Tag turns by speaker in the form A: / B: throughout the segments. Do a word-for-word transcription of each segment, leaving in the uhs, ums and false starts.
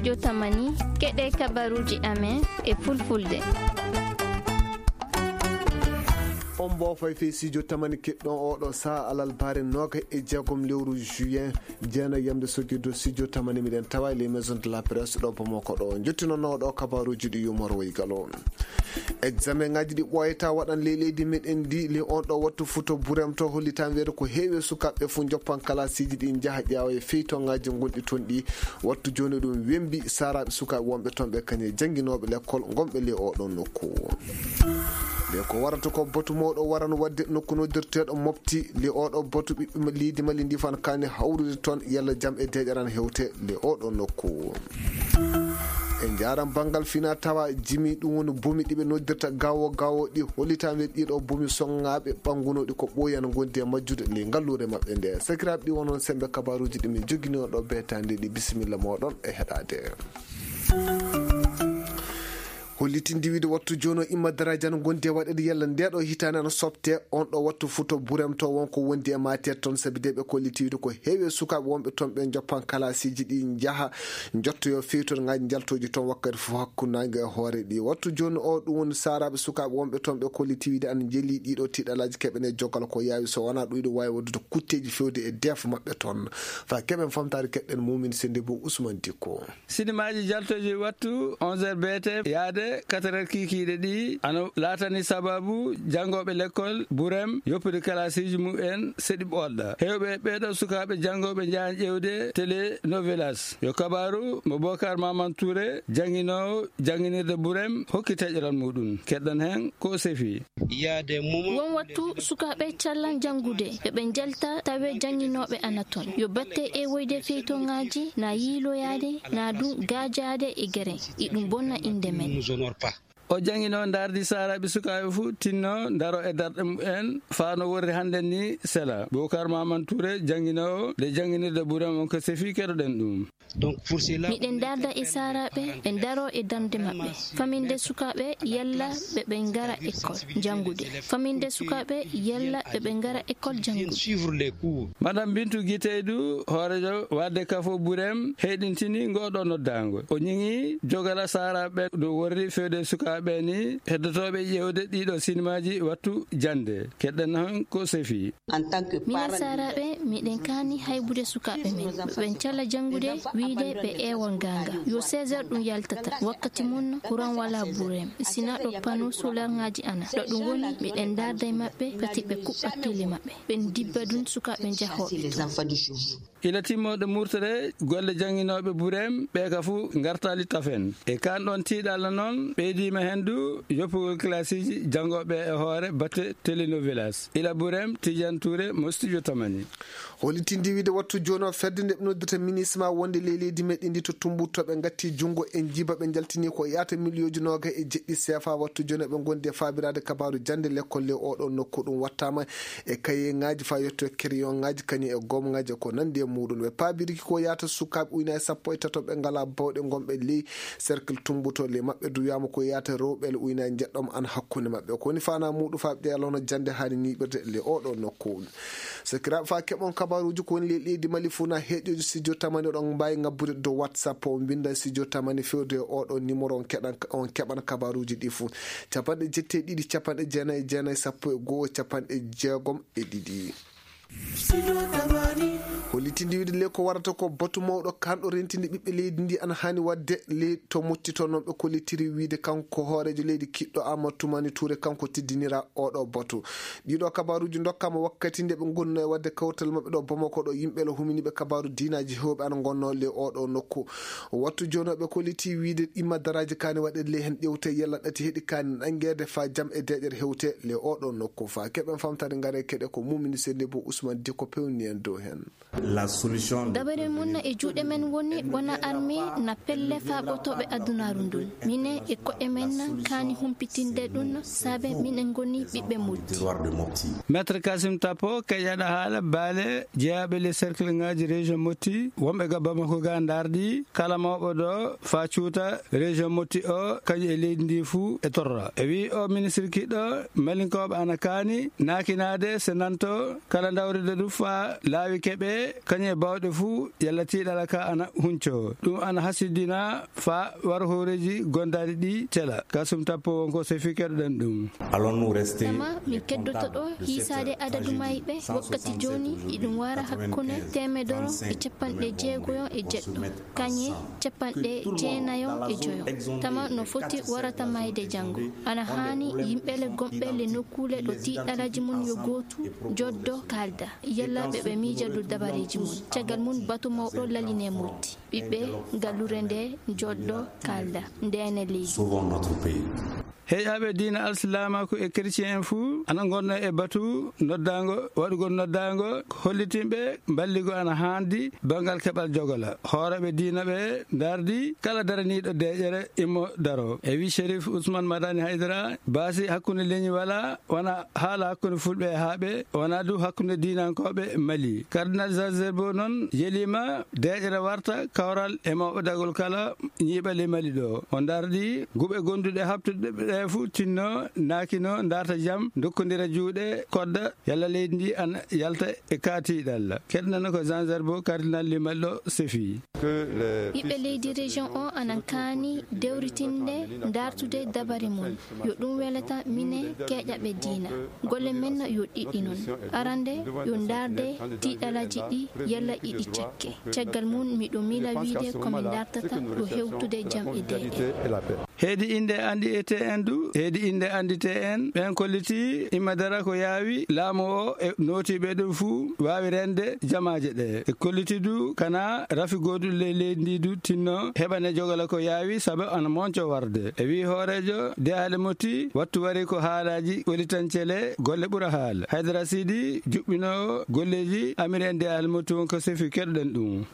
A: studio Tamani keɗe kabaruji amen e fulfulde.
B: on mbo fay fe studio Tamani keɗɗon oɗo sa alal bare noga e jeegom lewru juin jeena yamde sogirdo studio Tamani miɗen tawa les maisons de la presse ɗo bomo ko ɗo jottinono ɗo kabaruji ɗi yumor woygalo examen ngaji ɗi ɓoyata waɗan le leydi meɗen ndi le on ɗo wattu futo burem to hollitan weede ko heewi sukaɓe fu joppan kalasiji ɗi jaaha ƴeewa e feytongaji gonɗi toon ɗi wattu joni ɗum wembi saraɓe sukaɓe wonɓe toon ɓe kañe jangguinoɓe l'école gonɓe le oɗon nokku le ko warata ko botu moɗo warano wadde nokku noddirteɗo mofti le oɗo botu ɓiɓɓe leydi mali ndi fan kani hawrude toon yalla jaam e deƴaran hewte le oɗo nokku en jaran bangal fina tawa jimi ɗum woni bomi ɗiɓe noddirta gawo gawo ɗi hollitami ɗiɗo bomi songaɓe ɓangunoɗi ko ɓoyan gondi e majjude le ngallure mabɓe nde sakiraɓe ɗi wonon sembe kabaruji ɗi min joguinoɗo betande ɗi bisimilla moɗon e heɗade hollitindi wiide wattu joni o imma daradiane gondi e waɗede yalla ndeɗo hitande no softe on ɗo wattu futo burem to wonko wondi e matet toon saabi de ɓe kolliti wiide ko heewi sukaɓe wonɓe toon ɓe joppan kalasiji ɗi jaaha jottoyo fewtoɗogaji jaltoji toon wakkati fof hakkunague e hoore ɗi wattu joni o ɗum woni saraɓe sukaɓe wonɓe toon ɓe kolliti wiide ana jeeli ɗiɗo tiɗalaji keɓene joggal ko yawi so wona ɗum ɗo wawi waddude kutteji fewde e defo mabɓe toon fa keɓen famtade keɗɗen mumin sende bo Ousmane Dicko
C: sinimaji jaltoji wattu onze heures beete yaade quatre heures kikiɗe ɗi ano latani sababu jangoɓe l'école burem yoppude kalasiji mumen seeɗi ɓolɗa hewɓe ɓeɗo sukaɓe jangoɓe jahan ƴewde télé novelas yo kabaru mo Bocar Maman Touré jangguinowo jangguinirde burem hokki teƴoral muɗum keɗɗon hen ko sefi
A: won wattu sukaɓe callan jangude ɓeɓe jalta tawe jangguinoɓe ana toon yo batte e woyde feytoŋaji na yiiloyade na ɗum gajade e guere iɗum bonna inde men
C: o jangino dardi saraɓe sukaɓe fou tinno daro e darɗe mumen fano worri hande ni sela Bocar Maman Touré jangguinowo nde jangguinirde burem on ko sefi keɗoɗen ɗum
A: miɗen darda e saraɓe ɓe daro e darde mabɓe faminde sukaɓe yalla ɓeɓe gara école jangude faminde sukaɓe yalla ɓeɓe gara école jangude
C: madame Bintou Guiteydou hoorejo wadde kafo burem heɗintini ngoɗo noddago o ñiŋi jogala saraɓe ɗo worri fewde sukaɓe ɓeni heddotoɓe ƴewde ɗiɗo sinimaji wattu jande keɗɗen hon ko sefi
A: minen saraɓe miɗen kani haybude sukaɓe men ɓen calla jangude wiide ɓe ewon ganga yo seize heures ɗum yaltata wakkati mum courant wala burem sina ɗo pano solarŋaji ana ɗo ɗum woni miɗen darda e mabɓe pati ɓe kuɓɓa télé mabɓe ɓen dibba ɗum sukaɓe jahoɓe
C: ila timmoɗo murtore golle jangguinoɓe burem ɓe ka fou gartali tafen e kan ɗon tiiɗalla noon ɓeydima hendu yoppugol classiji jangoɓe e hoore batte télénovelas ila burem Tidiane Touré mo studio Tamani
B: hollitindi wiide wattu joni o fedde nde ɓe noddata ministre ma wonde le leydi meɗen ndi to tumbuttoɓe gatti junggo en jiba ɓe jaltini ko yata millioji noga e jeɗɗi sefa wattu joni ɓe gondi e fabirade kabaru jande l'école le oɗo nokku ɗum wattama e kaye ngaji fa yetto crayon ngaji kañum e gomgaji ko nandi e muɗum ɓe pabiriki ko yata sukaɓe ujuna e sappo e tato ɓe ngala bawɗe gonɓe ley cercle tumbuto le mabɓe duyama ko yata rewɓe ujuna e jeɗɗom an hakkude mabɓe kowoni fana muɗum fa ɓe alono jande hani niɓirde le oɗo nokku sakiraɓe fa keɓon kabaruji ko woni leydi Mali funa heƴoji studio Tamani ɗon mbawi ngabbude do WhatsApp o binda studio Tamani fewde oɗo numéro on keɗan on keɓan kabaruji ɗi fou capanɗe jette ɗiɗi capanɗe jeenayyi e jeenayyi sappo e goho capanɗe jeegom e ɗiɗi hollitindi wiide le ko warata ko batu mawɗo kanɗo rentinde ɓiɓɓe leydi ndi ana hani wadde le to muccito noon ɓe kollitiri wiide kanko hoorejo leydi kiɗɗo Amadou Toumani Touré kanko tiddinira oɗo batu ɗiɗo kabaruji dokkama wakkati nde ɓe gonno e wadde kawtal mabɓe ɗo Bamako ɗo yimɓe lo huminiɓe kabaru dinaji hewɓe ana gonno le oɗo nokku wattu joni ɓe kolliti wiide ɗimma daraji kani waɗede le hen ƴewte yalla ɗati heeɗi kani ɗanguede fa jaam e deƴere hewte le oɗo nokku fa keɓen famtade gaare keɗe ko mumini sende bo Ousmane Dicko pewni en dow hen
D: la solution
A: dabare munna e juuɗe men woni wona armée na pelle faɓotoɓe adunaru ndun mine e koɗe men kani humpitinde ɗum saabe minen goni ɓiɓɓe Mopti
C: maître Kassim Tapo keƴaɗa haala baale jeeyaɓe les cercle ngaji région Mopti wonɓe ga Bamako ga darɗi kala mawɓe ɗo fa cuuta région Mopti o kañum e leydi ndi fuu e torra e wi o ministre kiɗɗo malinkoɓe ana kaani nakinade so nanto kala dawride ɗum fa laawi keɓe kanye bawde fu yalla tiidala ka ana hunco dum ana hasidina fa war horeji gondadi di tela kasum tappo wonko se fikere den dum
D: allons rester
A: tama mi keddoto do hisade adadu maybe wakkati joni idum wara hakkune temedoro e cappanɗe jeegoyo e jeɗɗo kanye cappanɗe jeenayo e joyo tama no foti warata mayde jango ana hani yimbele gombele nokkule do tiidalaji mun yo gotu joddo kalda yalla be be miijadu dabareji mun tagal mun batu mawdo laline mutti bibbe galure nde joddo kalda ndene leydi
D: souvent notre pays
C: heƴaɓe diina alsilamaku e chrétien en fuu ana gonna e batu noddago waɗugol noddago hollitinɓe balligo ana handi bangal keɓal jogola hooreɓe diina ɓe dardi kala daraniɗo deƴere immo daro e wi Sherif Ousmane Madani Haydara baasi hakkude leñi wala wona haala hakkude fulɓe e haaɓe wona du hakkude dinankoɓe Mali cardinal Zazebo noon yelima deƴere warta kawral e mawɓe dagol kala ñiɓale Mali ɗo o dardi guɓe gonduɗe habtude fu tinno nakino darta jam dokkodira juuɗe kodda yalla leydi ndi an yalta e kaatiɗal kednano ko Jean Zerbo cardinal limallo sefi
A: ɓiɓɓe leydi région o anan kaani dewritinde dartude dabare mum yo ɗum welata mine keƴaɓe diina golle men yo ɗiɗi noon arande yo darde tiiɗalaji ɗi yalla iɗi cakke caggal mum miɗo mila wiide komi dartata yo hewtude jam e deɗe
C: heedi inde andi ete en du heedi inde andite en ɓen kolliti immadara ko yaawi laamu o e nootiɓe ɗum fuu wawi rende jamaje ɗe e kolliti du kana rafi godulle leydi ndi du tinno heɓane jogala ko yaawi saabu ana monco warde e wi hoorejo de haale motti wattu wari ko haalaji ɓolitancele golle ɓuura haala Haydara Sidi juɓɓinowo golleji amiri en de haale motti wonko sefi keɗoɗen ɗum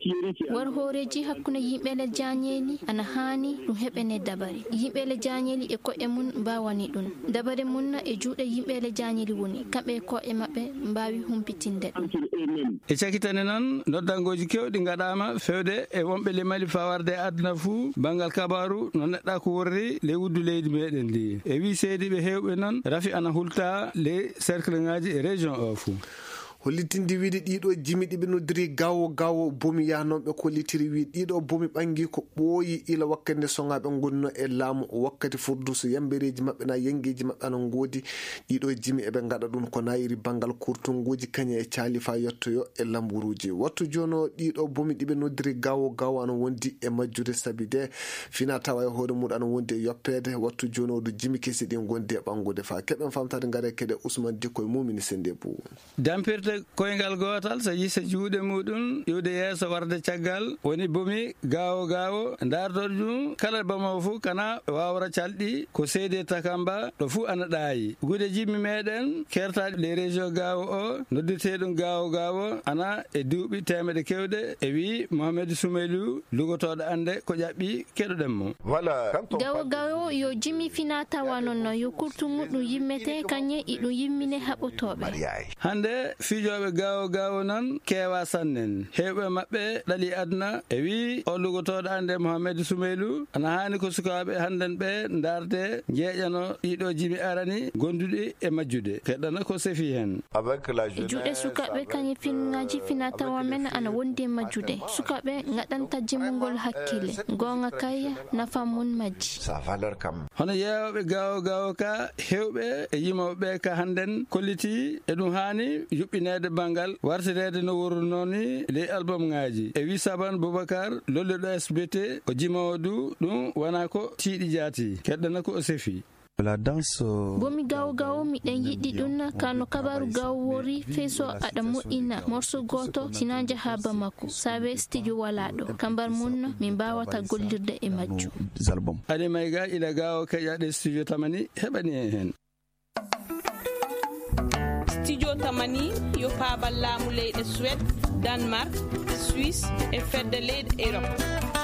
A: war hooreji hakkude yimɓele jañeli ana hani ɗum heɓene dabare yimɓele jañeli e koƴe mun mbawani ɗum dabare mun e juuɗe yimɓele jañeli woni kamɓe koƴe maɓɓe mbawi humpitinde ɗum
C: e cakitane noon noddangoji kewɗi gaɗama fewde e wonɓe limali fawarde e aduna fuu bangal kabaru no neɗɗa ko worri le wuddu leydi meɗen ndi e wi seediɓe hewɓe noon rafi ana hulta les cercle ngaji e région o fuu
B: hollitinde wiide ɗiɗo jimi ɗiɓe noddiri gawo gawo bomi yahnoɓe kollitiri wi ɗiɗo bomi ɓangi ko ɓooyi ila wakkati nde soŋaɓe gonno e laamu wakkati furdu so yambereji maɓɓe na yengeji maɓɓe ana goodi ɗiɗo jimi eɓe gaɗa ɗum ko nayiri banggal kurtungoji kaña e caali fa yettoyo e lamburuji wattu jono ɗiɗo bomi ɗiɓe noddiri gawo gawo ana wondi e majjude saabi de fina tawa e hoore muɗum ana wondi e yoppede wattu jono do jimi kesi ɗi gondi e ɓangude fa keɓen famtade gaare kede Ousmane Dikko e mumini sende bou
C: dampirde koyngal gotal so yisa juuɗe muɗum iwde yeeso warde caggal woni bomi gawo gawo dardoɗo ɗum kala bamo fuu kana wawra calɗi ko seedi takamba ɗo fuu ana ɗaayi gude jimmi meɗen kertaɗe les région gawo o nodditeɗum gawo gawo ana e duuɓi temedde kewɗe e wi Mohamed Soumeylou lugotoɗo ande ko ƴaɓɓi keɗoɗenmo
A: gawo gawo yo jimmi fina tawa nonno yo kurtu muɗum yimmete kañe iɗum yimmine haɓotoɓe
C: hande fijoɓe gawo gawo noon kewa sannen hewɓe mabɓe ɗali aduna e wi o lugotoɗo ande Mohamed Soumeylou ana hani ko sukaɓe hannden ɓe darde jeeƴano ɗiɗo jimi arani gonduɗi e majjude keɗɗana ko sefi hen
A: e juuɗe sukaɓe kañe fingaji fina tawa men ana wondi e majjude sukaɓe gaɗanta jimugol hakkille gonga kay nafam mun majji
C: hono yewoɓe gawo gawo ka hewɓe e yimoɓeɓe ka hannden kolliti e ɗum hani yuɓɓinede bangal wartirede no wurnoni les album ngaji e wi Saban Boubacar lolluɗo S B T o jimowo du ɗum wona ko tiiɗi jaati keɗɗana ko o sefi
E: la danse
A: bomi gawo gawo miɗen yiɗi ɗum kano kabaru gawo wori feeso aɗa moƴƴina morceau goto sina jaha Bamako sawe studio wala ɗo kambar mun min mbawata gollirde e majjum
C: aɗa mayga ila gawo keƴaɗe studio tamani heɓani e hen
F: studio tamani yo paabal laamu leyɗe Suède Danemark Suisse e fedde leyɗe Europe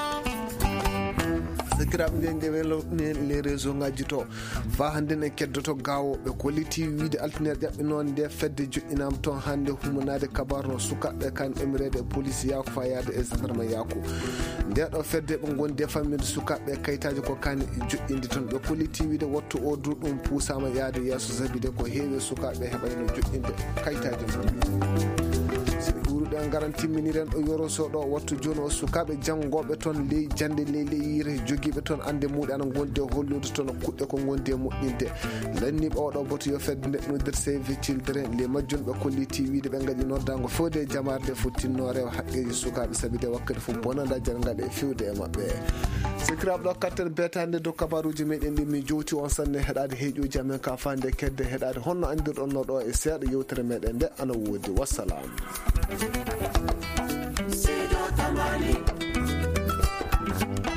B: sakiraɓe nde ndewelo les réseau ngaji to fa hande en keddoto gawoɓe kolliti wiide altinere ƴaɓɓe noon nde fedde joƴƴinama toon hande humanade kabar no sukaɓe kan emirede e police yaako fa yaade e gendarme yaako nde ɗo fedde ɓe gondi e famminde sukaɓe kayitaji ko kani joƴƴinde toon ɓe kolliti wiide wattu o dur ɗum puusama yaade yesso sabide ko heewi sukaɓe heɓayno joƴƴinde kayitaji mum balɗe en garanti miniren ɗo yorosoɗo wattu joni o sukaɓe janggoɓe toon ley jande ley leyire joguiɓe toon ande muɗe ana gondi e hollude toon kuɗɗe ko gondi e moƴƴinde lanniɓe oɗo boto yo fedde neɗɗodir save children les majjun ɓe kolliti wiide ɓe gaɗi noddago fewde jamarde fo tinno rewa haqqeji sukaɓe sabi de wakkati fof bonanda jargaɗe e fewde e mabɓe sikiraɓe ɗo katten betande dow kabaruji meɗen ɗi mi jowti on sanne heɗade heeƴoji amen ka fande kedde heɗade honno andirɗon no ɗo e seeɗa yewtere meɗen nde ana woodi wassalam. Sido Tamani.